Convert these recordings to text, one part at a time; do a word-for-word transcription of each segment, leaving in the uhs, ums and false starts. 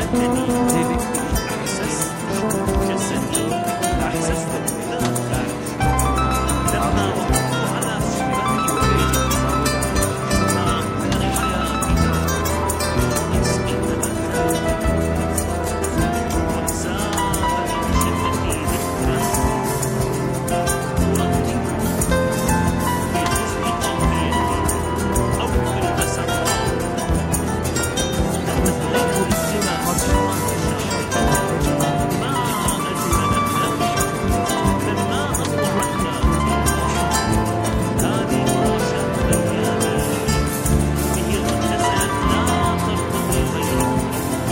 جسدي أحسست جسدي أحسست بذلك لما وقفت على صورتك ما من حياتك يسقينا وزاد من شدتي ذكرا أرتبها في جزء قلبي أو في المسرات تتغير السماء ما أجمل النفس لما أطلعتنا هذه فراشة أيامي به اغتسلت لا ترتضي غيرك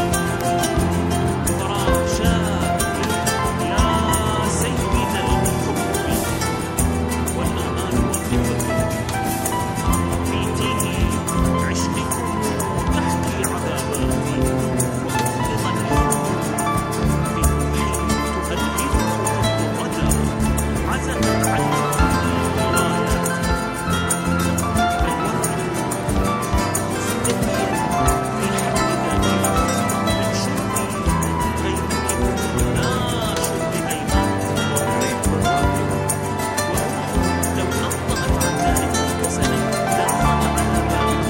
فراشات يا سيد الحب والأمان والذكر بيتيه عشقكم تحكي عذاباتي ومغلظا بروحي تؤلفكم غدا عزفت عني رواياتي الورد مستبيا في حد ذاكرة من شربي غيرك لا شرب أيمان لو نطقت عن ذلك سنة لقام على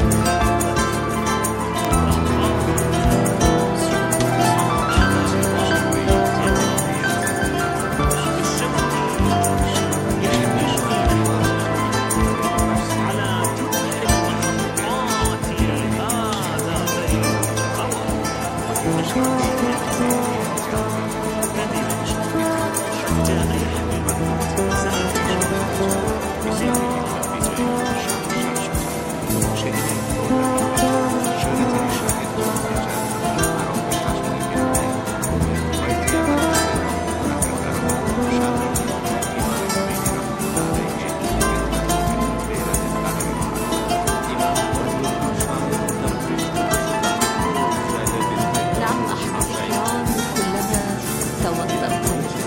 نعم أحبتي كلما توضأت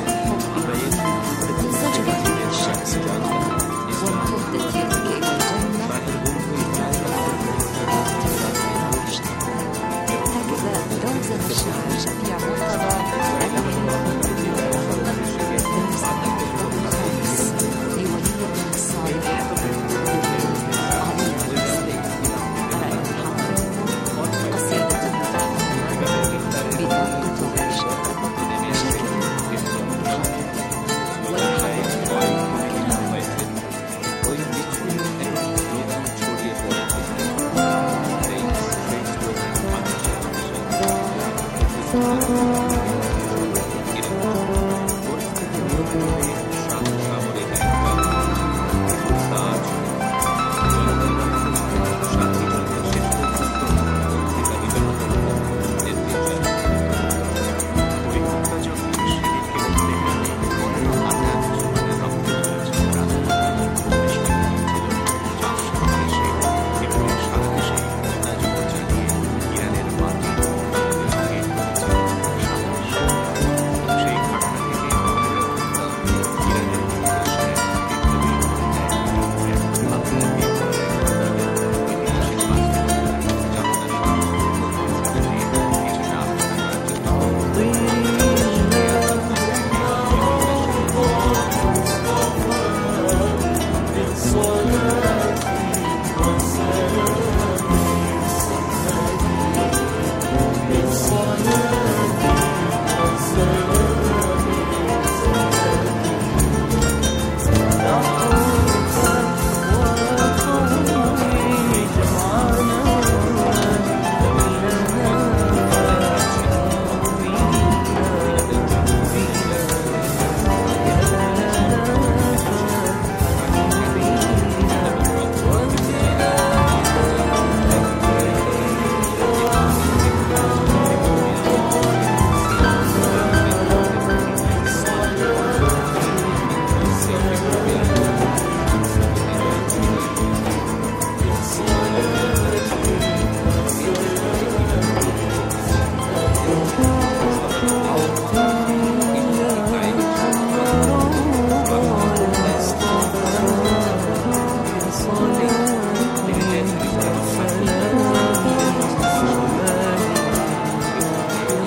الحب زجرت به الشمس وامتدت يدك إلى الجنة هكذا روزن الشاعر شفيع مرتضى الخامس لولي الصالح علي قصيدة بدقة العشق شكل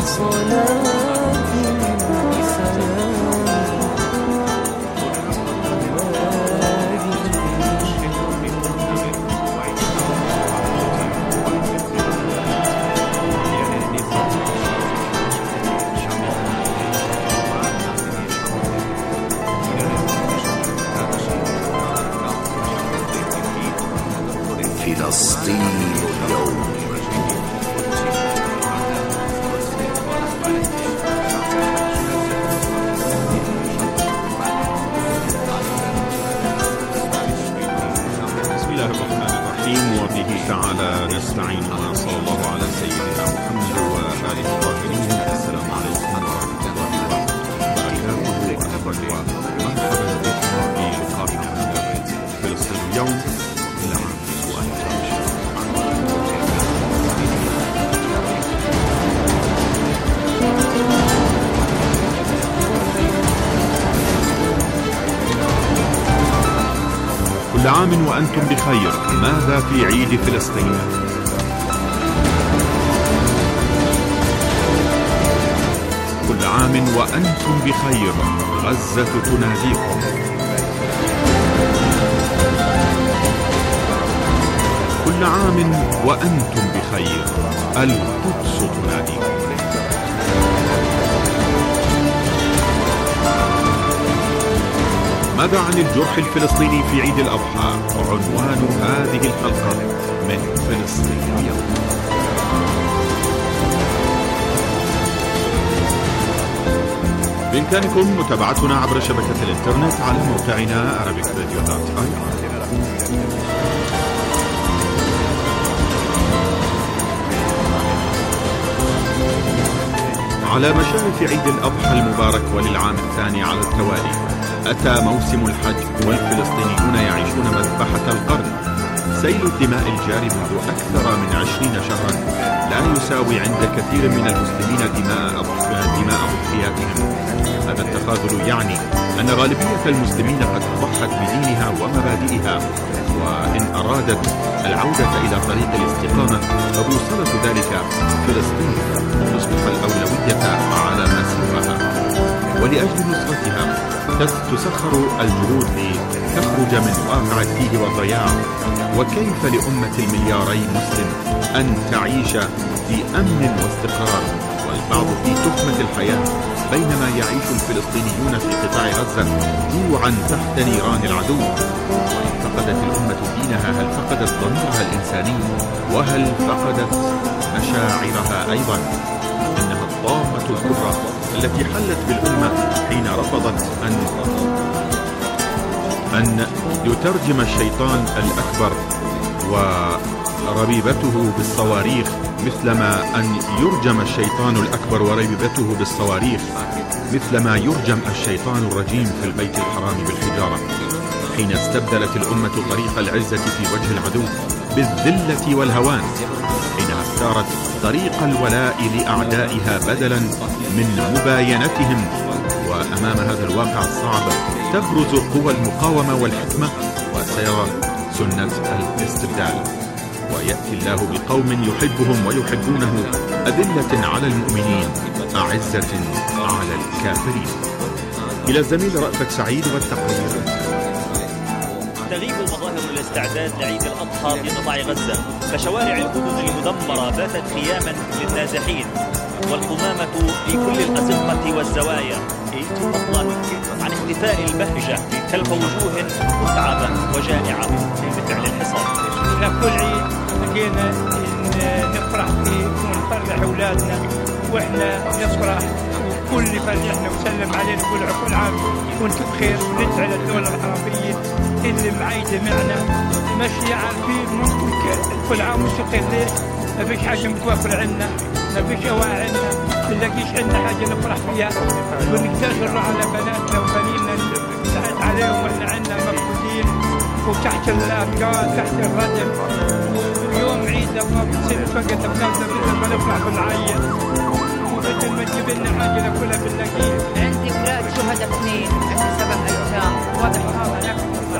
فلسطين اليوم. بسم الله الرحمن الرحيم، وبه تعالى نستعين، وصلى الله على سيدنا محمد وآله الطاهرين. السلام عليكم ورحمة الله وبركاته. أهلا ومرحبا بكم في لقائنا من فلسطين اليوم. كل عام وأنتم بخير. ماذا في عيد فلسطين؟ كل عام وأنتم بخير. غزة تناديكم. كل عام وأنتم بخير. القدس تناديكم. ماذا عن الجرح الفلسطيني في عيد الأضحى؟ عنوان هذه الحلقة من فلسطين اليوم. بإمكانكم متابعتنا عبر شبكة الإنترنت على موقعنا arabic radio dot i r. على مشارف عيد الأضحى المبارك وللعام الثاني على التوالي أتى موسم الحج، والفلسطينيون يعيشون مذبحة القرن. سيل الدماء الجاري منذ أكثر من عشرين شهرا لا يساوي عند كثير من المسلمين دماء دماء أضحياتهم. هذا التخاذل يعني أن غالبية المسلمين قد ضحت بدينها ومبادئها، وإن أرادت العودة إلى طريق الاستقامة فبوصلة ذلك فلسطين تصبح الأولوية على ما سواها. ولأجل نصرتها تسخر الجهود لتخرج من واقع التيه والضياع. وكيف لأمة الملياري مسلم أن تعيش في أمن واستقرار والبعض في تخمة الحياة، بينما يعيش الفلسطينيون في قطاع غزة جوعا تحت نيران العدو؟ وإن فقدت الأمة دينها، هل فقدت ضميرها الإنساني؟ وهل فقدت مشاعرها أيضا؟ إنها الطامة الكبرى التي حلت بالأمة حين رفضت أن أن يترجم الشيطان الأكبر وربيبته بالصواريخ، مثلما أن يرجم الشيطان الأكبر وربيبته بالصواريخ مثلما يرجم الشيطان الرجيم في البيت الحرام بالحجارة، حين استبدلت الأمة طريق العزة في وجه العدو بالذلة والهوان، حينها اختارت طريق الولاء لأعدائها بدلا من مباينتهم. وأمام هذا الواقع الصعب تبرز قوى المقاومة والحكمة، وسيرى سنة الاستبدال، ويأتي الله بقوم يحبهم ويحبونه، أذلة على المؤمنين أعزة على الكافرين. إلى الزميل رأفت سعيد والتقرير. تغيب مظاهر الاستعداد لعيد الأضحى في قطاع غزة، فشوارع الحدود المدمرة باتت خياما للنازحين، والقمامة في كل الأزقة والزوايا، فضلا عن اختفاء البهجة خلف وجوه متعبة وجائعة بفعل الحصار. كل عيد لقينا نفرح فيه ونفرح أولادنا وإحنا نفرح، وكل فرحنا وسلم علينا نقول كل عام وانتم بخير، وندعي للدولة العربية اللي معايدة معنا مش عارفين ممكن كل عام وانتم بخير. ليش؟ ما فيش حاجة متوفرة عنا، ما فيش أواعي عنا، ما نلاقيش عنا حاجة نفرح فيها، ونقتدر على بناتنا وبنينا نساعد عليهم واحنا عنا مفقودين وتحت الأفكار تحت الردم. يوم عيد الله بتصير فقط بنفسنا بدنا نفرح ونعيط، وبدل ما تجيب لنا حاجة ناكلها بنلاقيها. عندي أولاد شهداء اثنين، عندي سبع أيتام، واضح هذا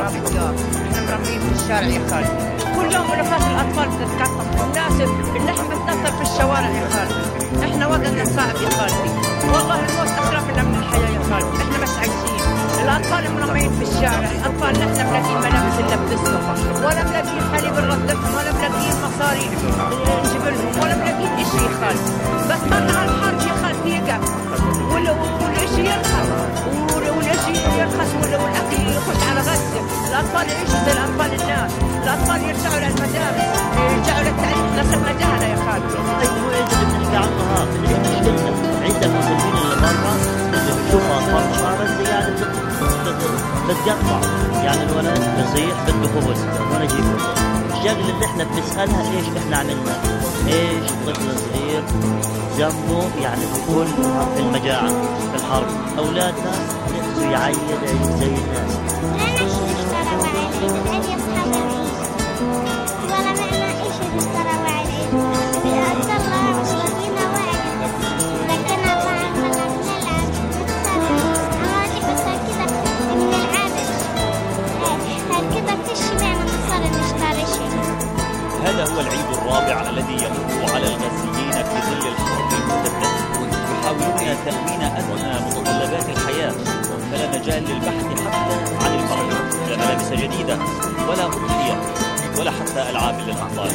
خراب الدار، احنا مرميين في الشارع يا خالد، كل يوم ألوفات الأطفال بتتقطع، الناس اللحم بتنطر في الشوارع يا خالد، احنا وضعنا صعب يا خالد، والله الموت أسرع منا من الحياة يا خالد، احنا مش عايشين، الأطفال مرميين في الشارع، الأطفال نحن ملاقيين ملابس نلبسهم، ولا ملاقيين حليب نرضعهم، ولا ملاقيين مصاري نجيب لهم، ولا ملاقيين إشي يا خالد، بس قطع الحرب يا خالد يقف، والإشي يرخص، والإشي يرخص والأكل يخش على غزة، الأطفال يعيشوا زي الأطفال الناس، الأطفال يرجعوا للمدارس، يرجعوا للتعليم، نصرنا جهلة يا خالد. أيوة يجب أن نحكي عنها، اللي مشكلتنا عند المسلمين اللي برا اللي بيشوفوا أطفال شارع زي يعني بتقطع، يعني الولد بصيح بده خبز وانا اجيب له. الشغله اللي احنا بنسالها ايش احنا عملنا؟ ايش الطفل الصغير ذنبه يعني بكون في المجاعه في الحرب؟ اولادنا نفسه يعيد عيد زي الناس. لا نشتري نشتري وعيد العيد يصحى العيد ولا معنا ايش نشتري وعيد العيد بأكثر الله مش لاقينا وعيد لكن الله عملنا نلعب نتصرف عادي بس كذا من العادة هكذا فيش معنى نصر نشتري شيء. هذا هو العيد الرابع الذي يمر على الغزيين في ظل الحرب الممتدة، يحاولون تأمين أدنى متطلبات الحياة، فلا مجال للبحث حتى عن الفرج، لا ملابس جديدة ولا أضحية ولا حتى ألعاب للأطفال.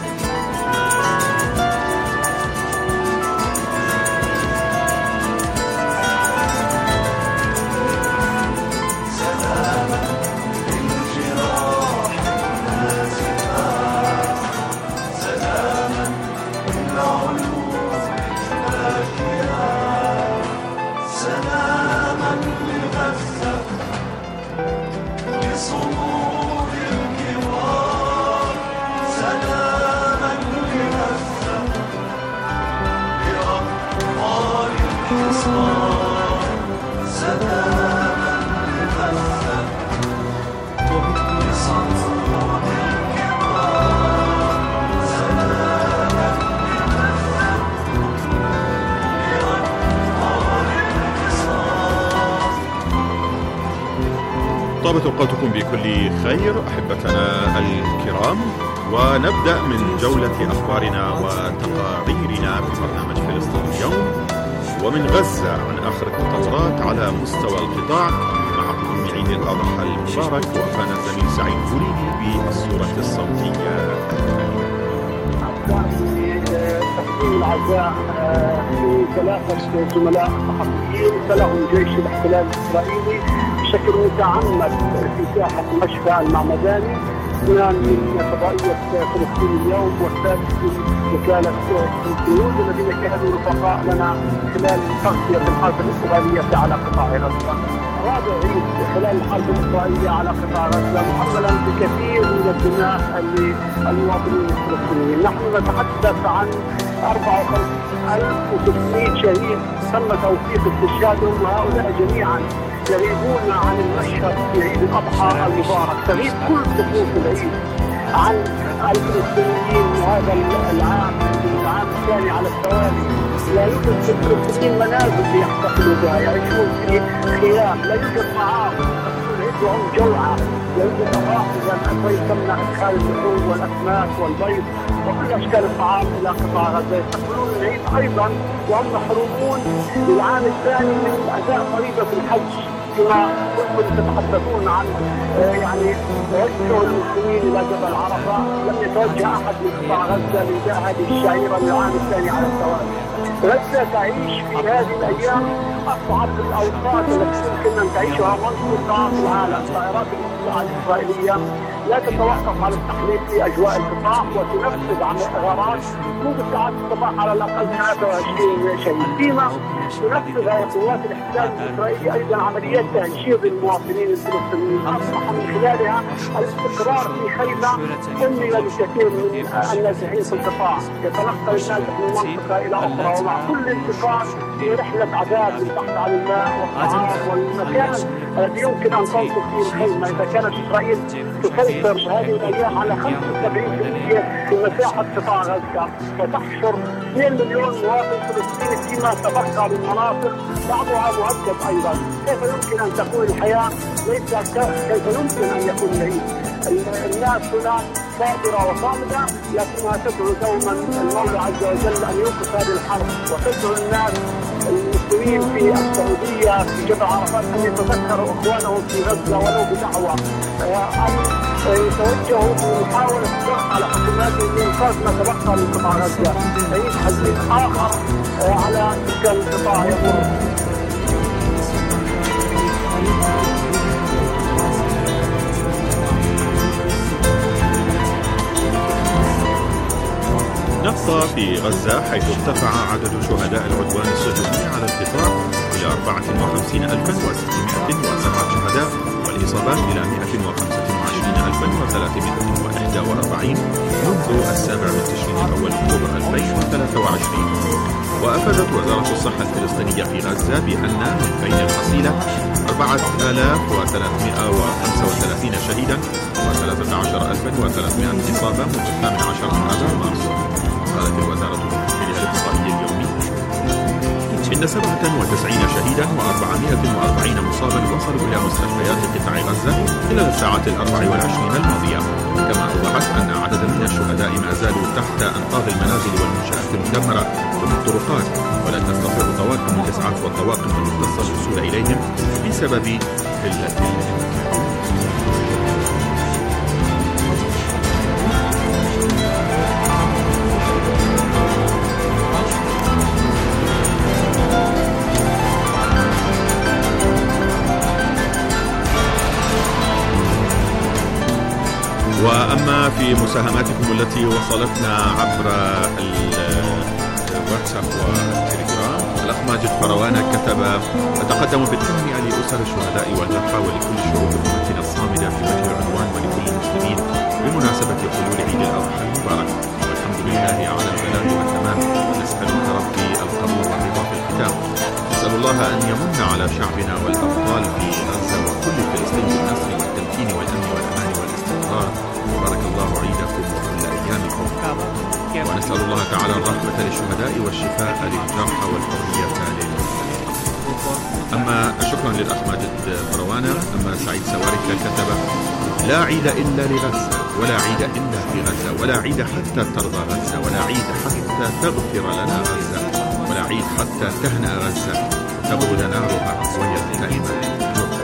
طابت أوقاتكم بكل خير أحبتنا الكرام، ونبدأ من جولة أخبارنا وتقاريرنا في برنامج فلسطين اليوم ومن غزة عن آخر التطورات على مستوى القطاع. معكم من عيد الأضحى المبارك، وأخانا الزميل سعيد بوليدي بالصورة الصوتية التالية. تقديم العزاء لثلاثة زملاء صحفيين سلهم جيش الاحتلال الإسرائيلي بشكل متعمد في ساحة مشفى المعمداني، اثنان من فضائية فلسطين اليوم والثالث من وكالة الجنود الذين كانوا رفقاء لنا خلال تغطية الحرب الإسرائيلية على قطاع غزة. رابع عيد خلال الحرب الإسرائيلية على قطاع غزة محملا بكثير من الدماء للمواطنين الفلسطينيين. نحن نتحدث عن أربعة وخمسين ألف وستمائة شهيد تم توثيق استشهادهم، وهؤلاء جميعا يغيبون عن المشهد في عيد الأضحى المبارك. تغيب كل طقوس العيد عن الفلسطينيين هذا العام، العام الثاني على التوالي. لا يوجد في الفلسطينيين منازل يحتفلوا بها، يعيشون في خيام، لا يوجد طعام، يعيشون جوعة، لا يوجد مراحل زي تمنع إدخال اللحوم والأسماك والبيض وكل أشكال الطعام إلى قطاع غزة. يستقبلون العيد أيضا وهم محرومون للعام الثاني من أداء فريضة الحج، كما كنتم تتحدثون عن يعني توجه المسلمين إلى جبل عرفة. لم يتوجه أحد من قطاع غزة لإداء هذه الشعيرة للعام الثاني على التوالي. غزة تعيش في هذه الأيام أصعب الأوقات التي يمكن أن تعيشها منطقة في العالم. طائرات الدفاع الإسرائيلية لا تتوقف على التحليق في أجواء القطاع وتنفذ عن غارات منذ ساعات الصباح على الأقل ثلاثة وعشرين شهيد، فيما تنفذ قوات الاحتلال الإسرائيلي أيضا عمليات تهجير المواطنين الفلسطينيين أصبح من خلالها الاستقرار في خيمة أمنية لكثير من النازحين في القطاع. يتنقل النازح من منطقة إلى أخرى الأخرى ومع كل انتقال في رحلة عذاب للبحث عن الماء والطعام والمكان الذي يمكن أن تنصب فيه الخيمة. إذا كانت إسرائيل تسيطر هذه الأيام على خمسة وسبعين بالمئة في مساحة قطاع غزة وتحشر اثنين مليون مواطن فلسطيني فيما تبقى من مناطق بعضها مؤكد أيضا، كيف يمكن أن تكون الحياة ليس كيف يمكن أن يكون العيد؟ الناس هنا صابرة وصامدة لكنها تدعو دوما المولى عز وجل أن يوقف هذه الحرب، وتدعو الناس المسلمين في السعودية في جبل عرفات أن يتذكروا إخوانهم في غزة ولو بدعوة، أن يتوجهوا بمحاولة الضغط على حكوماتهم لإنقاذ ما تبقى من قطاع غزة. عيد حديث آخر على سكان القطاع يمر. نبقى في غزة حيث ارتفع عدد شهداء العدوان الصهيوني على القطاع إلى أربعة وخمسين ألفا وستمائة وسبعة شهداء، والإصابات إلى مائة وخمسة وعشرين ألفا وثلاثمائة وواحد وأربعين منذ السابع من تشرين أول أكتوبر ألفين وثلاثة وعشرين. وأفادت وزارة الصحة الفلسطينية في غزة بأن من بين الحصيلة أربعة آلاف وثلاثمائة وخمسة وثلاثين شهيدا وثلاثة عشر ألفا وثلاثمائة إصابة منذ الثامن عشر من آذار مارس. قالت الوزارة في تحليلها الإحصائي اليومي إن سبعة وتسعين شهيدا وأربعمائة وأربعين مصابا وصلوا إلى مستشفيات قطاع غزة خلال الساعات الأربع والعشرين الماضية، كما أوضحت أن عددا من الشهداء ما زالوا تحت أنقاض المنازل والمنشآت المدمرة وفي الطرقات، ولا تستطيع طواقم الإسعاف والطواقم المختصة الوصول إليهم بسبب قلة الإمكانيات. وأما في مساهماتكم التي وصلتنا عبر الواتساب والتليجرام، الأخ ماجد فروانة كتب: أتقدم بالتهنئة لأسر الشهداء والجرحى ولكل شعوب أمتنا الصامدة في وجه العدوان ولكل المسلمين بمناسبة حلول عيد الأضحى المبارك، والحمد لله على البلاغ والتمام. نسألك ربي القبول والرضا في الختام. نسأل الله أن يمن على شعبنا والأبطال في غزة وكل فلسطين بالنصر والتمكين والأمن والأمان والاستقرار. بارك الله عيدكم وكل أيامكم، ونسأل الله تعالى الرحمة للشهداء والشفاء للجرحى والحرية للمسلمين. أما شكرا للأخ ماجد فروانة. أما سعيد سوارك كتب: لا عيد إلا لغزة، ولا عيد إلا في غزة، ولا عيد حتى ترضى غزة، ولا عيد حتى تغفر لنا غزة، ولا عيد حتى تهنأ غزة تبرد نارها وهي دائما.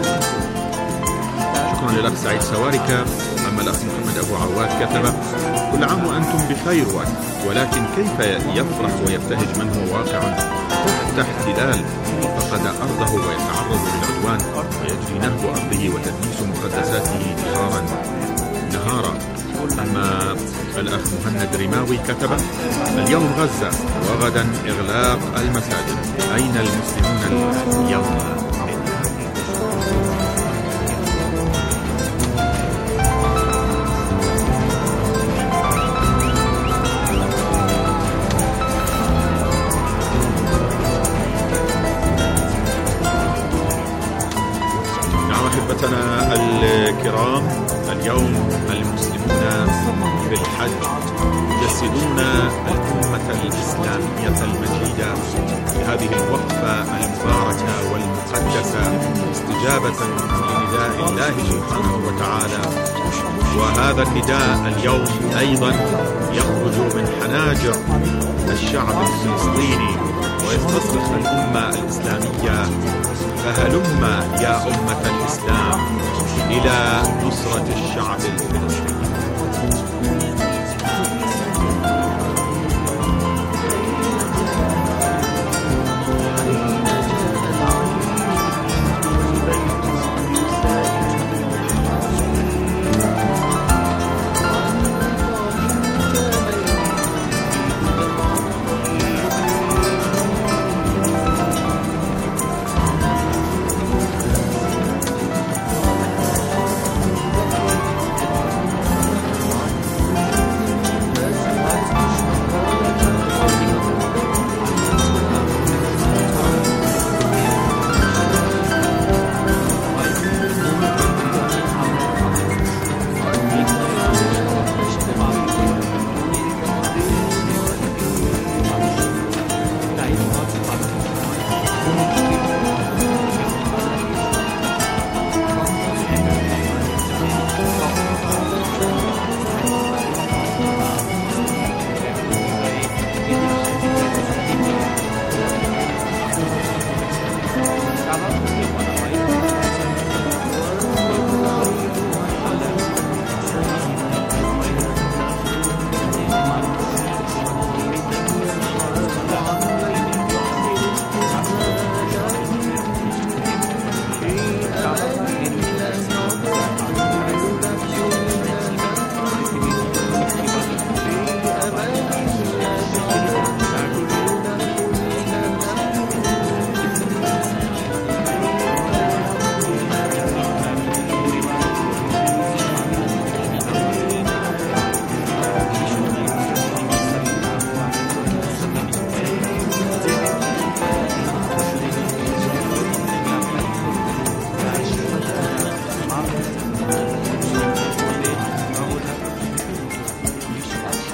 شكرا للأخ سعيد سوارك. أما الأخ محمد أبو عواد كتب: كل عام وأنتم بخير، ولكن كيف يفرح ويبتهج من هو واقع تحت احتلال فقد أرضه ويتعرض للعدوان ويجري نهب أرضه وتدنيس مقدساته نهارا نهارا. أما الأخ مهند رماوي كتب: اليوم غزة وغدا إغلاق المساجد، أين المسلمون اليوم؟ أحبتنا الكرام، اليوم المسلمون في الحج يجسدون الأمة الإسلامية المجيدة بهذه الوقفة المباركة والمقدسة استجابة لنداء الله سبحانه وتعالى. وهذا النداء اليوم أيضا يخرج من حناجر الشعب الفلسطيني ويستصرخ الأمة الإسلامية: فهلم يا أمة الإسلام إلى نصرة الشعب الفلسطيني.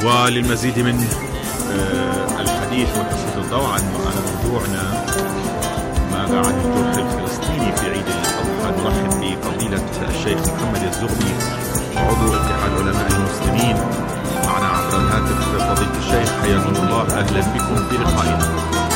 وللمزيد من الحديث وتسليط الضوء عن موضوعنا ماذا عن الجرح الفلسطيني في عيد الأضحى، نرحب بفضيلة الشيخ محمد الزغبي عضو اتحاد علماء المسلمين معنا عبر الهاتف. فضيلة الشيخ حياكم الله، أهلا بكم في لقائنا.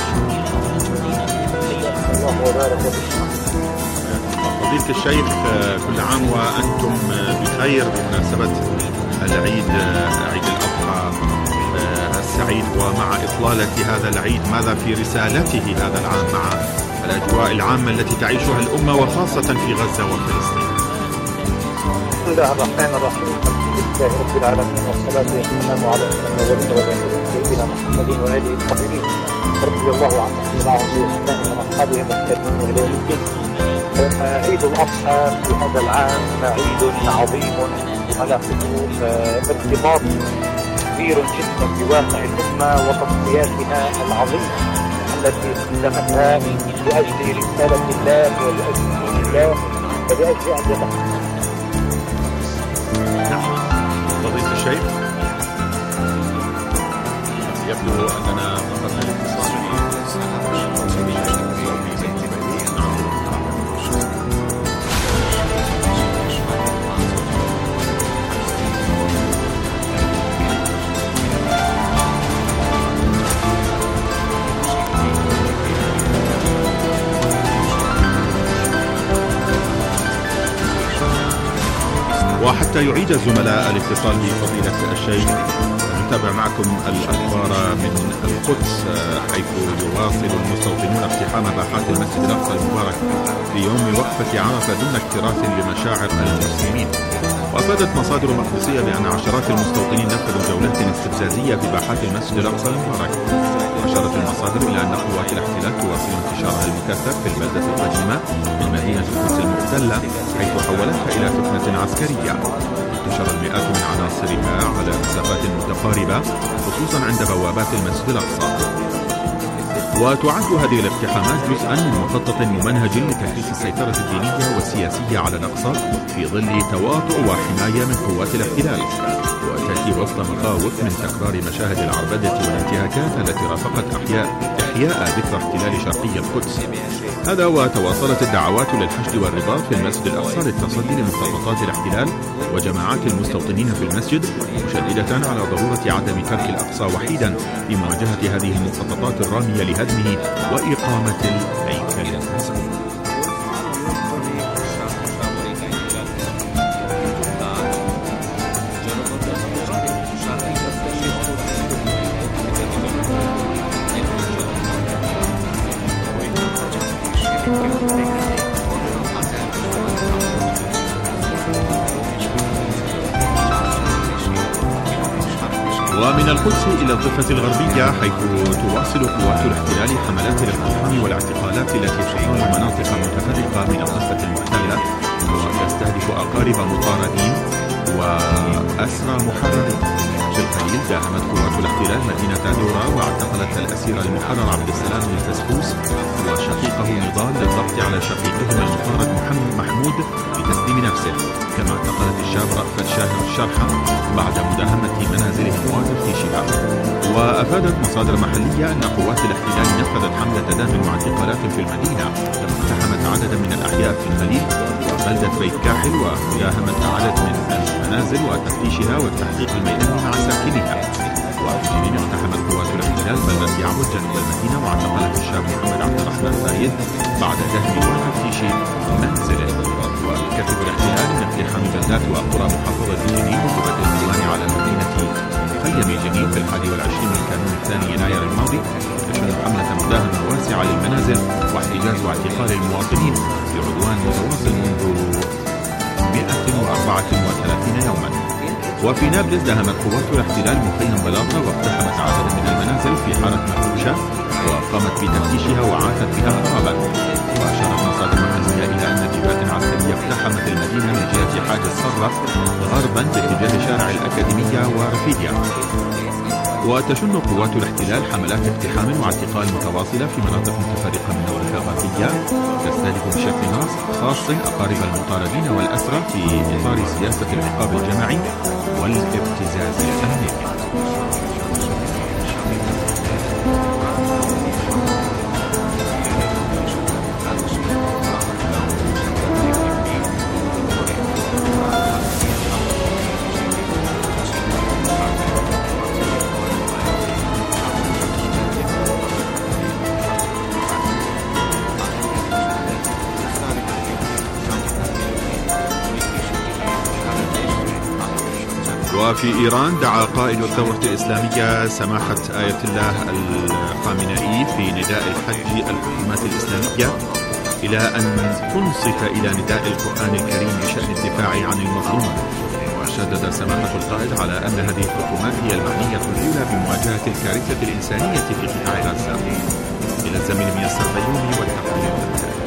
فضيلة الشيخ، كل عام وأنتم بخير بمناسبة العيد عيد الأضحى السعيد ومع إطلالة هذا العيد. ماذا في رسالته هذا العام مع الأجواء العامة التي تعيشها الأمة وخاصة في غزة وفلسطين؟ بسم الله الرحمن الرحيم، الحمد لله رب العالمين، والصلاة والسلام على سيدنا محمد وآله الطاهرين رضي الله عن معهم بإحسان وأصحابهم الكريمين إلى يوم الدين. عيد الأضحى في هذا العام عيد عظيم وله ارتباط كبير جدا بواقع الأمة وتضحياتها العظيمة التي قدمتها لأجل رسالة الله ولأجل دين الله ولأجل أجله. نعم فضيلة الشيخ، يبدو أننا فقدنا الاتصال. وحتى يعيد الزملاء الاتصال بفضيلة الشيخ، نتابع معكم الأخبار من القدس، حيث يواصل المستوطنون اقتحام باحات المسجد الأقصى المبارك في يوم وقفة عرفة دون اكتراث لمشاعر المسلمين. وأفادت مصادر مقدسية بأن عشرات المستوطنين نفذوا جولات استفزازية في باحات المسجد الأقصى المبارك. وأشارت المصادر إلى أن قوات الاحتلال تواصل انتشارها المكثف في البلدة القديمة من مدينة القدس المحتلة، حيث حولتها إلى فتنة عسكرية. انتشر المئات من عناصرها على مسافات متقاربة خصوصا عند بوابات المسجد الأقصى. وتعد هذه الاقتحامات جزءا من مخطط ممنهج لتكثيف السيطرة الدينية والسياسية على الأقصى في ظل تواطؤ وحماية من قوات الاحتلال، وتأتي وسط مخاوف من تكرار مشاهد العربدة والانتهاكات التي رافقت أحياء إحياء ذكرى احتلال شرقي القدس. هذا وتواصلت الدعوات للحشد والرباط في المسجد الأقصى للتصدي لمخططات الاحتلال وجماعات المستوطنين في المسجد، مشددة على ضرورة عدم ترك الأقصى وحيدا في مواجهة هذه المخططات الرامية لهدمه وإقامة الهيكل المسكون. ومن القدس إلى الضفة الغربية، حيث تواصل قوات الاحتلال حملات الاقتحام والاعتقالات التي تحول مناطق متفرقة من الضفة المحتلة، وتستهدف أقارب مطاردين وأسرى محررين. في القليل داهمت قوات الاحتلال مدينة دورة واعتقلت الأسير المحرر عبد السلام الفسفوس وشقيقه نضال للضغط على شقيقهما المطارد محمد محمود لتسليم نفسه، كما اعتقلت الشاب رأفت شاهر الشرحة بعد مداهمة منازله المواجهة في شباك. وأفادت مصادر محلية أن قوات الاحتلال نفذت حملة دهم واعتقالات في المدينة، كما اقتحمت عددا من الأحياء في الخليل وبلدة بيت كاحل، ومداهمة عدد من المنازل وتفتيشها والتحقيق الميداني مع ساكنها. وفي جنين اقتحمت قوات الاحتلال بلدة يعبد جنوب المدينة واعتقلت الشاب محمد عبد الرحمن فايد بعد دهم وتفتيش منزله. وكتب الاحتلال من اقتحام بلدات وقرى محافظة جنين وقوات الديوان على مدينة مخيم جنين في الحادي والعشرين من كانون الثاني يناير الماضي، تشمل حملة مداهمة واسعة للمنازل واحتجاز واعتقال المواطنين في عدوان متواصل منذ مئة وأربعة وثلاثين يوما. وفي نابلس داهمت قوات الاحتلال مخيم بلاطة واقتحمت عددا من المنازل في حارة مفروشة وقامت بتفتيشها وعاتت بها خرابا. وأشارت مصادر محلية إلى أن جبهات عسكرية اقتحمت المدينة من جهة حاج الصرة غربا باتجاه شارع الأكاديمية ورفيديا. وتشن قوات الاحتلال حملات اقتحام واعتقال متواصلة في مناطق متفرقة من دولة الغربية، تستهدف بشكل خاص أقارب المطاردين والأسرى في إطار سياسة العقاب الجماعي والابتزاز الأمني. وفي إيران دعا قائد الثورة الإسلامية سماحة آية الله الخامنئي في نداء الحج الحكومات الإسلامية إلى أن تنصت إلى نداء القرآن الكريم بشأن الدفاع عن المظلوم. وشدد سماحة القائد على أن هذه الحكومات هي المعنية الأولى بمواجهة الكارثة الإنسانية في قطاع غزة. إلى الزميل ميسر بيومي والتقرير التالي.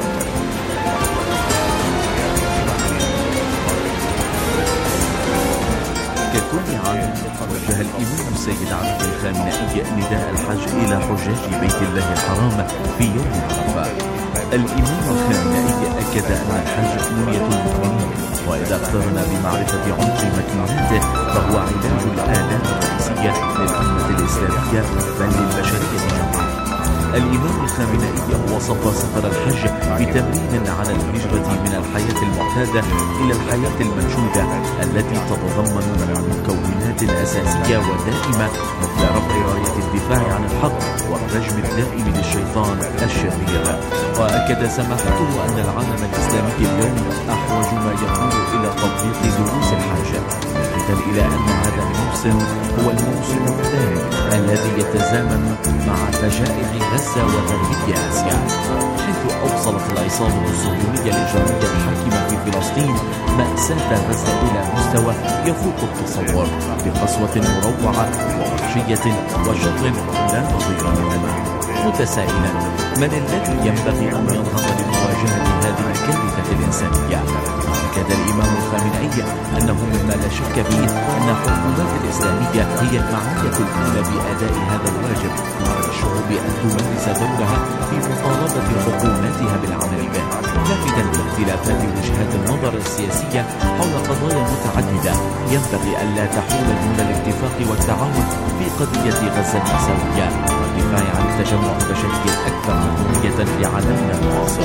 ككل عام وجه الإمام السيد علي الخامنئي نداء الحج إلى حجاج بيت الله الحرام في يوم عرفة. الإمام الخامنئي أكد أن الحج منية المؤمنين، وإذا اقترن بمعرفة عمق مكنوناته فهو علاج الآلام الرئيسية للأمة الإسلامية بل للبشرية جمعاء. الإمام الخامنئي وصف سفر الحج بتمرين على الهجرة من الحياة المعتادة إلى الحياة المنشودة التي تتضمن مكونات أساسية ودائمة مثل رفع راية الدفاع عن الحق والرجم الدائم للشيطان الشرير. وأكد سماحته أن العالم الإسلامي اليوم أحوج ما يكون إلى تطبيق دروس الحج، ملفتا إلى أن هذا الموسم هو الموسم الثاني الذي يتزامن مع فجائع غزة وغربية آسيا، حيث أوصلت العصابة الصهيونية الإجرامية الحاكمة في فلسطين مأساة غزة إلى مستوى يفوق التصور بقسوة مروعة ووحشية وشر لا نظير له. متسائلا من الذي ينبغي أن ينهض لمواجهة هذه الكارثة الإنسانية؟ أكد الإمام الخامنئي أنه مما لا شك فيه أن الحكومات الإسلامية هي المعنية الأولى بأداء هذا الواجب، وعلى الشعوب أن تمارس دورها في مطالبة حكوماتها بالعمل به، لافتا باختلافات وجهات النظر السياسية حول قضايا متعددة ينبغي أن لا تحول دون الاتفاق والتعاون في قضية غزة المأساوية والدفاع عن التجمع البشري الأكثر مهمية لعالمنا المعاصر.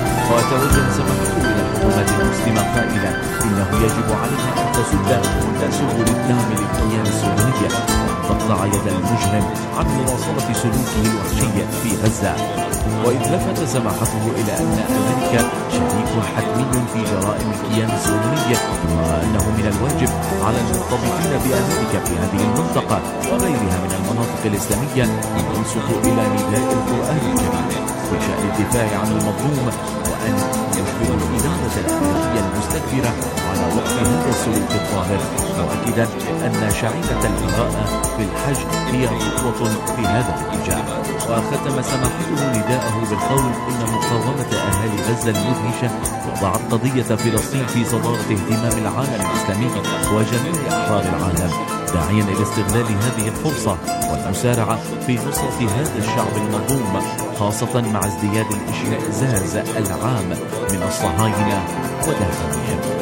وتوجه سماحته إلى الحكومات المسلمة قائلا إنه يجب عليها أن تسد كل سبل الدعم للكيان الصهيوني وأن تقطع يد المجرم عن مواصلة سلوكه الوحشي في غزة. وإذ لفت سماحته إلى أن أمريكا شريك حتمي في جرائم الكيان الصهيوني، وأنه من الواجب على المرتبطين بأمريكا في هذه المنطقة وغيرها من المناطق الإسلامية أن ينصتوا إلى نداء القرآن الكريم في شأن الدفاع عن المظلوم، وأن يجبروا الإدارة الأمريكية المستكبرة على وقف هذا السلوك الظاهر، مؤكدا أن شعيرة الإغاءة في الحج هي خطوة في هذا الاتجاه. وختم سماحته نداءه بالقول إن مقاومة أهالي غزة المدهشة وضعت قضية فلسطين في صدارة اهتمام العالم الإسلامي وجميع أحرار العالم، داعيا إلى استغلال هذه الفرصة والمسارعة في نصرة هذا الشعب المظلوم، خاصة مع ازدياد الاشمئزاز العام من الصهاينة وداخلهم.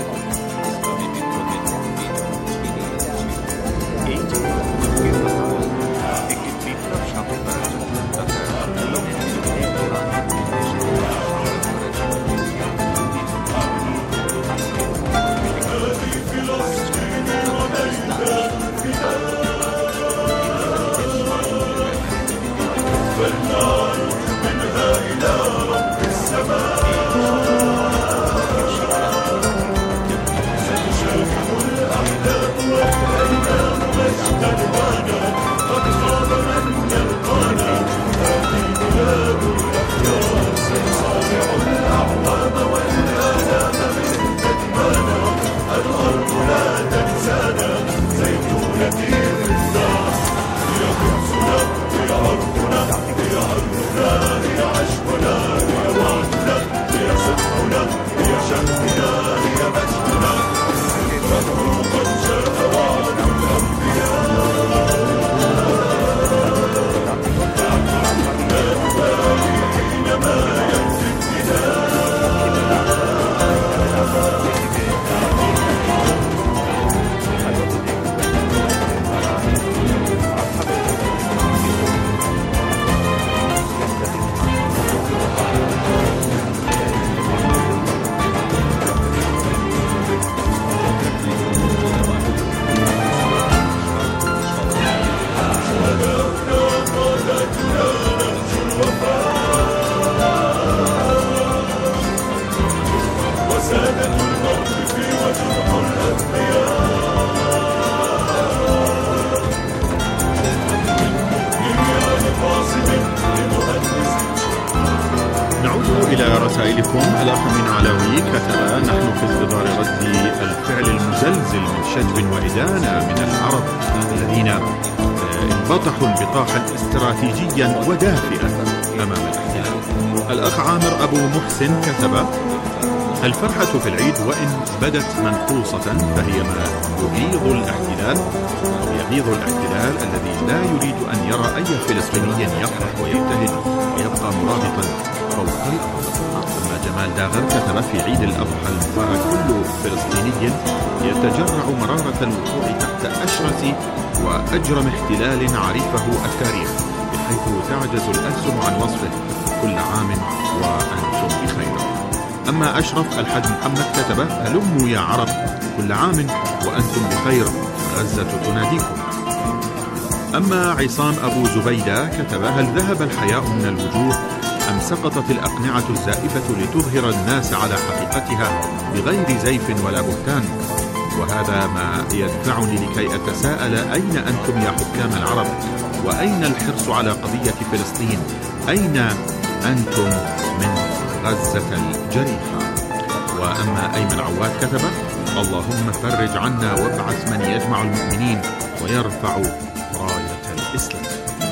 إلى رسائلكم. الأخ من علوي كتب: نحن في انتظار رد الفعل المزلزل من شجب وإدانة من العرب الذين انبطحوا انبطاحا استراتيجيا ودافئا أمام الاحتلال. الأخ عامر أبو محسن كتب: الفرحة في العيد وإن بدت منقوصة فهي ما يغيظ الاحتلال أو يغيظ الاحتلال الذي لا يريد أن يرى أي فلسطيني يفرح ويبتهج ويبقى مرابطا فوق الأرض. أما جمال داغر كتب: في عيد الأضحى المبارك كل فلسطيني يتجرع مرارة الوقوع تحت أشرس وأجرم احتلال عرفه التاريخ بحيث تعجز الألسن عن وصفه. كل عام وأنتم بخير. أما أشرف الحاج محمد كتب: هلموا يا عرب كل عام وأنتم بخير، غزة تناديكم. أما عصام أبو زبيدة كتب: هل ذهب الحياء من الوجوه أم سقطت الأقنعة الزائفة لتظهر الناس على حقيقتها بغير زيف ولا بهتان؟ وهذا ما يدفعني لكي أتساءل: أين أنتم يا حكام العرب؟ وأين الحرص على قضية فلسطين؟ أين أنتم من غزة الجريحة؟ وأما أيمن عواد كتب: اللهم فرج عنا وابعث من يجمع المؤمنين ويرفع راية الإسلام.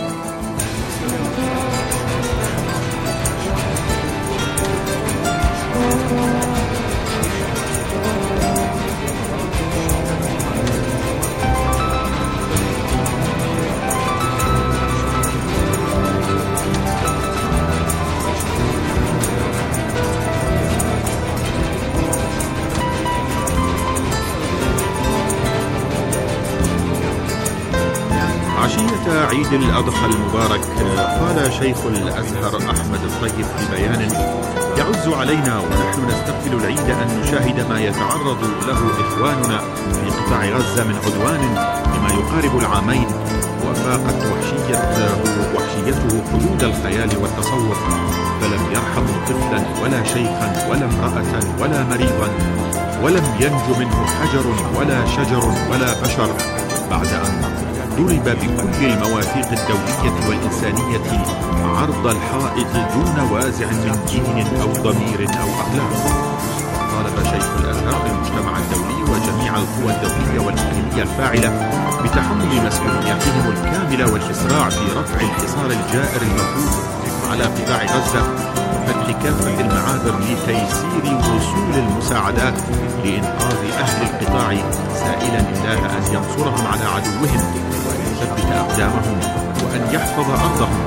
عشية عيد الأضحى المبارك قال شيخ الأزهر أحمد الطيب في بيان يعز علينا ونحن نستقبل العيد أن نشاهد ما يتعرض له إخواننا في قطاع غزة من عدوان بما يقارب العامين، وفاقت وحشيته, وحشيته حدود الخيال والتصور، فلم يرحموا طفلا ولا شيخا ولا امرأة ولا مريضا، ولم ينج منه حجر ولا شجر ولا بشر بعد أن ضرب بكل المواثيق الدولية والإنسانية عرض الحائط دون وازع من دين أو ضمير أو أخلاق. طالب شيخ الأزهر المجتمع الدولي وجميع القوى الدولية والإقليمية الفاعلة بتحمل مسؤولياتهم الكاملة والإسراع في رفع الحصار الجائر المفروض على قطاع غزة وفتح كافة المعابر لتيسير وصول المساعدات لإنقاذ أهل القطاع، سائلا الله أن ينصرهم على عدوهم وأن يثبت أقدامهم وأن يحفظ أرضهم.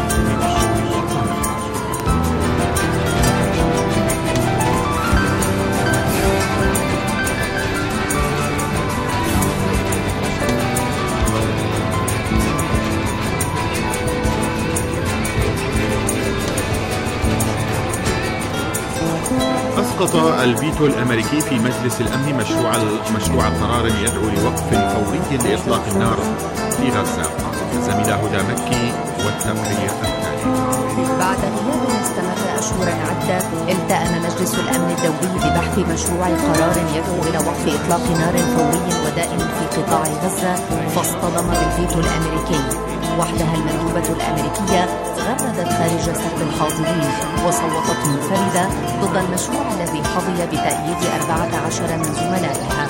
أسقط الفيتو الأمريكي في مجلس الأمن مشروع مشروع قرار يدعو لوقف فوري لإطلاق النار في غزة. زميلة هدى مكي والتقرير التالي. بعد غياب استمر أشهرا عدة، التأم مجلس الأمن الدولي ببحث مشروع قرار يدعو إلى وقف إطلاق نار فوري ودائم في قطاع غزة، فاصطدم بالفيتو الأمريكي. وحدها المندوبة الأمريكية غردت خارج سرب الحاضرين وصوتت منفردة ضد المشروع الذي حظي بتأييد أربعة عشر من زملائها.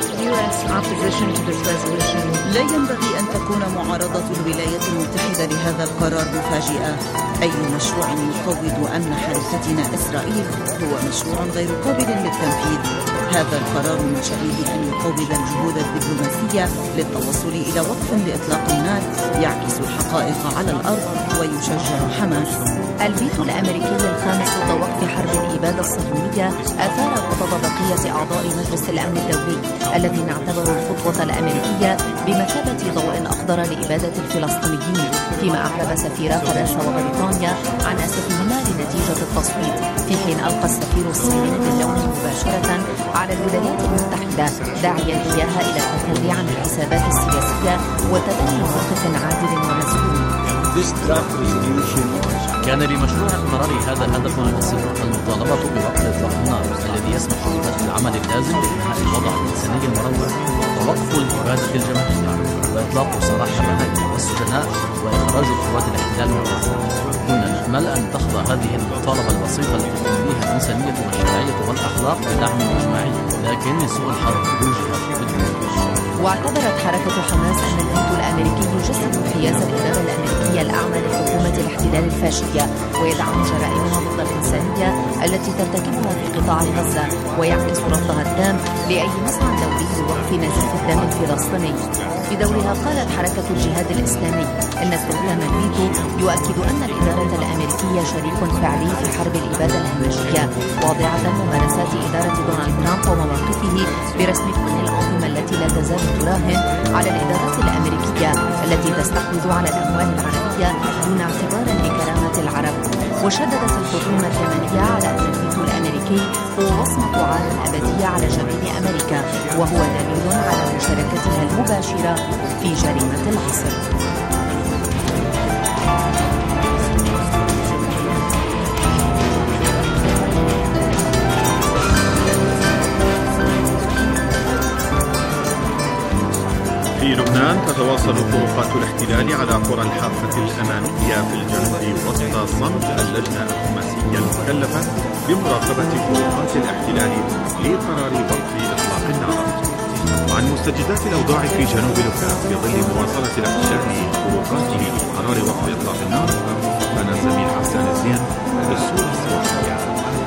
لا ينبغي أن تكون معارضة الولايات المتحدة لهذا القرار مفاجئة. أي مشروع يفوض أمن حليفتنا إسرائيل هو مشروع غير قابل للتنفيذ. هذا القرار من شأنه أن يقوض الجهود الدبلوماسية للتوصل إلى وقف لإطلاق النار يعكس الحقائق على الأرض ويشجع حماس. الفيتو الأمريكي الخامس ضد وقف حرب الإبادة الصهيونية أثار غضب بقية أعضاء مجلس الأمن الدولي الذين اعتبروا الخطوة الأمريكية بمثابة ضوء أخضر لإبادة الفلسطينيين، فيما أعرب سفيرا فرنسا وبريطانيا عن أسفهما لنتيجة التصويت، في حين ألقى السفير الصيني باللوم مباشرة على الولايات المتحدة داعيا إياها إلى التخلي عن الحسابات السياسية وتبني موقف عادل ومسؤول. كان لمشروع القرار هذا الهدف الأساسي المطالبة بوقف إطلاق النار الذي يسمح ببدء العمل اللازم لإنهاء الوضع الإنساني المروع ووقف الإبادة الجماعية وإطلاق سراح الرهائن السجناء وإخراج قوات الاحتلال من غزة. كنا نأمل أن تخضع هذه المطالبة البسيطة التي تقوم بها الإنسانية والشرعية والأخلاق بدعم إجماعي، لكن سوء الحظ وجهت بالدين. واعتبرت حركة حماس أن الفيتو الأمريكي يجسد انحياز الإدارة الأمريكية الأعمى لحكومة الاحتلال الفاشية ويدعم جرائمها ضد الإنسانية التي ترتكبها في قطاع غزة، ويعكس رفضها التام لأي مسعى دولي لوقف نزيف الدم الفلسطيني. بدورها قالت حركة الجهاد الإسلامي أن استخدام الفيتو يؤكد أن الإدارة الأمريكية شريك فعلي في حرب الإبادة الهمجية، واضعة ممارسات إدارة دونالد ترامب ومواقفه برسم كل الأنظمة التي لا تزال تراهن على الإدارات الأمريكية التي تستحوذ على الأموال العربية دون اعتبار لكرامة العرب. وشددت الحكومة اليمنية على أن الفيتو الأمريكي هو وصمة عار أبدية على جبين أمريكا، وهو دليل على مشاركتها المباشرة في جريمة العصر. في لبنان تتواصل طرقات الاحتلال على قرى الحافة الأمامية في الجنوب وسط صمت اللجنة الخماسية المكلفة بمراقبة طرقات الاحتلال لقرار وقف إطلاق النار. وعن مستجدات الأوضاع في جنوب لبنان في ظل مواصلة الاحتلال طرقاته لقرار وقف إطلاق النار، كان الزميل حسان الزين بالصورة الصوتية.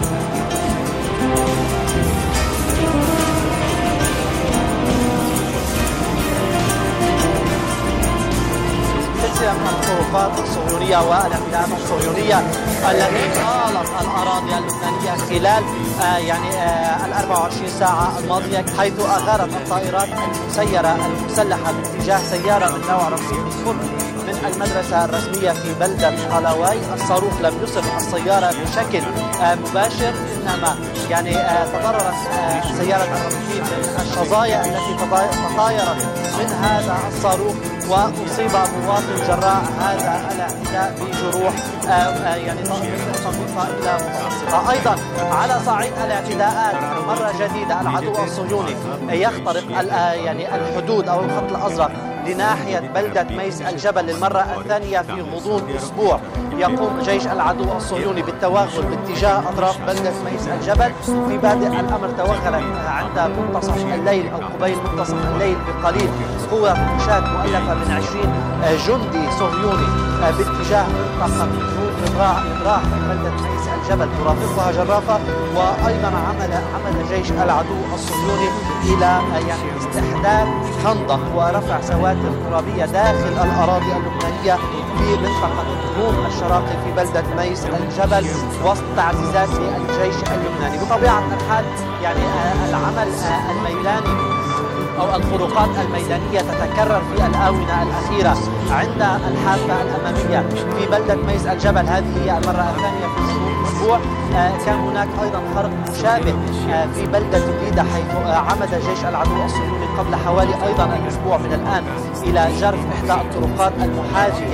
من الطرقات الصهيونية والاعتداءات الصهيونية التي طالت الأراضي اللبنانية خلال آه يعني آه ال أربع وعشرين ساعة الماضية، حيث أغارت الطائرات المسيرة المسلحة باتجاه سيارة من نوع رصيف الفرن من المدرسة الرسمية في بلدة قلاوي. الصاروخ لم يصب السيارة بشكل آه مباشر، إنما يعني آه تضررت آه سيارة الرصيف من الشظايا التي تطايرت من هذا الصاروخ، وأصيب مواطن جراء هذا الاعتداء بجروح آآ آآ يعني طويلة إلى متوسطة. أيضا على صعيد الاعتداءات مرة جديدة العدو الصهيوني يخترق يعني الحدود أو الخط الأزرق لناحية بلدة ميس الجبل للمرة الثانية في غضون أسبوع. يقوم جيش العدو الصهيوني بالتوغل باتجاه أطراف بلدة ميس الجبل. في بادئ الأمر توغلت عند منتصف الليل أو قبيل منتصف الليل بقليل قوة مشاة مؤلفة من عشرين جندي صهيوني باتجاه منطقة إبراح في بلدة ميس الجبل ترافقها جرافة. وأيضا عمل عمل جيش العدو الصهيوني إلى يعني استحداث خندق ورفع سواتر ترابية داخل الأراضي اللبنانية في منطقة الروم الشراقي في بلدة ميس الجبل وسط تعزيزات الجيش اللبناني. بطبيعة الحال يعني العمل الميداني أو الخروقات الميدانية تتكرر في الآونة الأخيرة عند الحافة الأمامية في بلدة ميس الجبل. هذه هي المرة الثانية في الأسبوع. كان هناك أيضا خرق مشابه في بلدة بليدة، حيث عمد جيش العدو الصهيوني قبل حوالي أيضا الأسبوع من الآن إلى جرف إحدى الطرقات المحاذية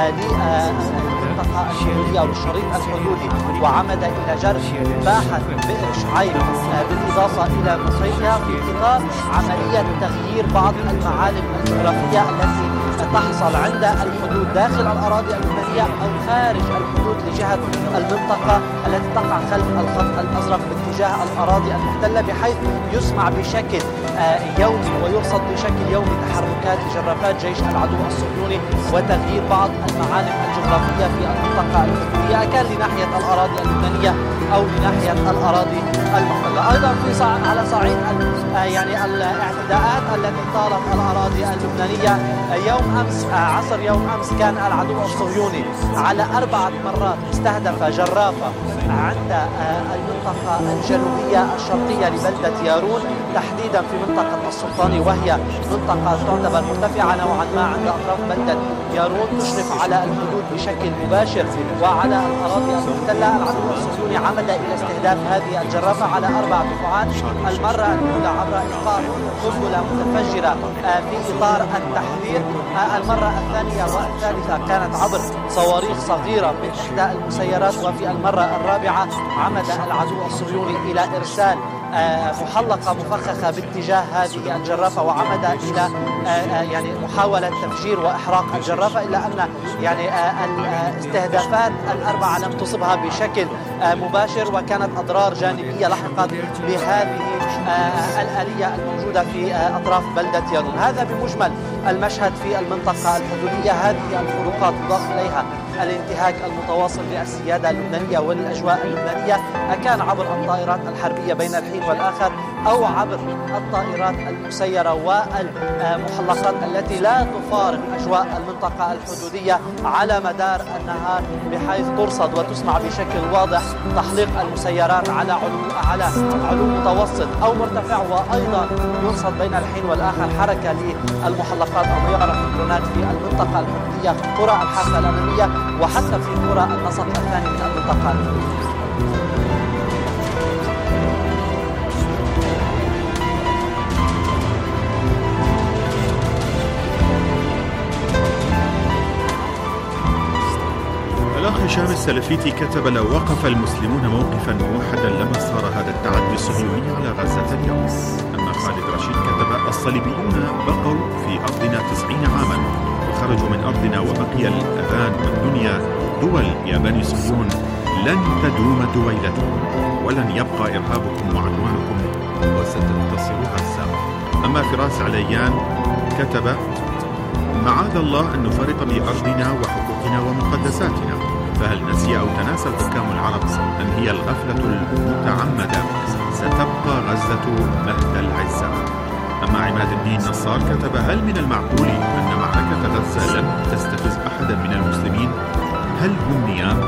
للمنطقة الحدودية أو للشريط الحدودي، وعمد إلى جرف باحة بئر شعيب بالإضافة إلى مسيطرة في إطار عملية تغيير بعض المعالم الجغرافية التي تحصل عند الحدود داخل الأراضي اللبنانية أو خارج الحدود لجهة المنطقة التي تقع خلف الخط الأزرق باتجاه الأراضي المحتلة، بحيث يسمع بشكل يومي ويرصد بشكل يومي تحركات جرافات جيش العدو الصهيوني وتغيير بعض المعالم الجغرافية في المنطقة الحدودية، كان لناحية الأراضي اللبنانية أو لناحية الأراضي المحتلة. أيضا في صعيد على صعيد يعني الاعتداءات التي طالت الأراضي اللبنانية، يوم أمس عصر يوم أمس كان العدو الصهيوني على أربعة مرات استهدف جرافة عند المنطقة الجنوبية الشرقية لبلدة يارون، تحديدا في منطقة السلطاني، وهي منطقة تعتبر مرتفعة نوعا ما عند أطراف بلدة يارون تشرف على الحدود بشكل مباشر وعلى الأراضي المحتلة. العدو الصهيوني عمد إلى استهداف هذه الجرافة على أربع دفعات، المرة الأولى عبر إلقاء قنبلة متفجرة في إطار التحذير، المرة الثانية والثالثة كانت عبر صواريخ صغيرة من إحدى المسيرات، وفي المرة الرابعة عمد العدو الصهيوني إلى إرسال محلقة مفخخة باتجاه هذه الجرافة وعمد إلى يعني محاولة تفجير وإحراق الجرافة، إلا أن يعني الاستهدافات الأربعة لم تصبها بشكل مباشر، وكانت أضرار جانبية لحقت بهذه الآلية الموجودة في أطراف بلدة يانون. هذا بمجمل المشهد في المنطقة الحدودية. هذه الفروقات تضاف إليها الانتهاك المتواصل للسيادة اللبنانية وللأجواء اللبنانية، أكان عبر الطائرات الحربية بين الحين والآخر أو عبر الطائرات المسيرة والمحلقات التي لا تفارق أجواء المنطقة الحدودية على مدار النهار، بحيث ترصد وتسمع بشكل واضح تحليق المسيرات على علو على علو متوسط أو مرتفع، وأيضا يرصد بين الحين والآخر حركة للمحلقات أو ما يعرف بالدرونات في المنطقة الحدودية، قرى الحافة الأمامية وحتى في قرى النسق الثاني من المنطقة الحدودية. الأخ هشام السلفيتي كتب: لو وقف المسلمون موقفا موحدا لما صار هذا التعدي الصهيوني على غزة اليوم. أما خالد رشيد كتب: الصليبيون بقوا في أرضنا تسعين عاما وخرجوا من أرضنا وبقي الأذان والدنيا دول يا بني صهيون، لن تدوم دويلتكم ولن يبقى إرهابكم وعدوانكم وستنتصر غزة. أما فراس عليان كتب: معاذ الله أن نفرط بأرضنا وحقوقنا ومقدساتنا، فهل نسي أو تناسى الحكام العرب أم هي الغفلة المتعمدة ستبقى غزة مهد العزة. أما عماد الدين نصار كتب: هل من المعقول أن معركة غزة لم تستفز أحدا من المسلمين؟ هل هم نيام؟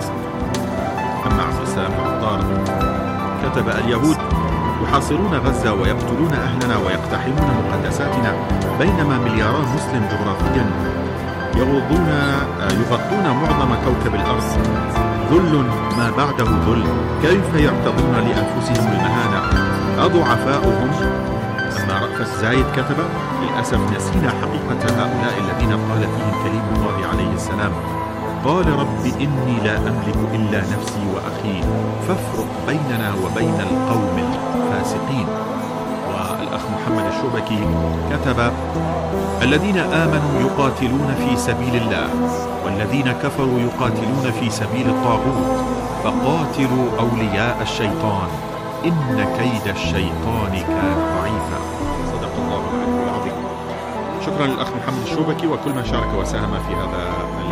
أما عبد السلام العطار كتب: اليهود يحاصرون غزة ويقتلون أهلنا ويقتحمون مقدساتنا، بينما ملياران مسلم جغرافيا يغضون يغطون معظم كوكب الأرض. ذل ما بعده ذل، كيف يرتضون لأنفسهم المهانة أضعفاؤهم؟ أما رأفت زايد كتب: للأسف نسينا حقيقة هؤلاء الذين قال فيهم كليم الله عليه السلام: قال رب إني لا أملك إلا نفسي وأخي فافرق بيننا وبين القوم الفاسقين. والأخ محمد الشوبكي كتب: الذين آمنوا يقاتلون في سبيل الله والذين كفروا يقاتلون في سبيل الطاغوت فقاتلوا أولياء الشيطان إن كيد الشيطان كان ضعيفا. صدق الله العلي العظيم. شكرا للأخ محمد الشوبكي وكل من شارك وساهم في هذا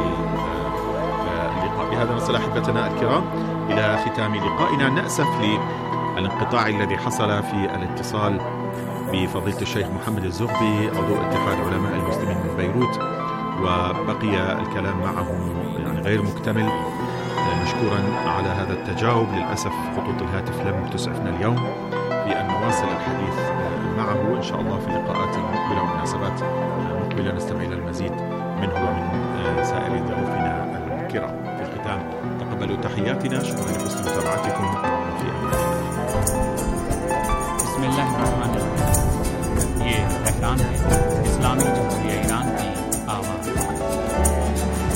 اللقاء. بهذا نصل أحبتنا الكرام إلى ختام لقائنا. نأسف للانقطاع الذي حصل في الاتصال بفضيلة الشيخ محمد الزغبي عضو اتحاد علماء المسلمين من بيروت، وبقي الكلام معه يعني غير مكتمل. مشكورا على هذا التجاوب. للأسف خطوط الهاتف لم تسعفنا اليوم في أن نواصل الحديث معه. إن شاء الله في اللقاءات المقبلة ومناسبات مقبلة نستمع إلى المزيد منه ومن سائر ضيوفنا الكرام. في الختام تقبلوا تحياتنا. شكرا لحسن متابعتكم وفي أمان الله. بسم الله الرحمن الرحيم. ये तेहरान है, इस्लामी जमहूरिया ईरान की आवाज़।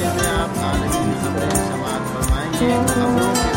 में आप आलमी खबरें समाप्त फरमाएंगे। खबरों के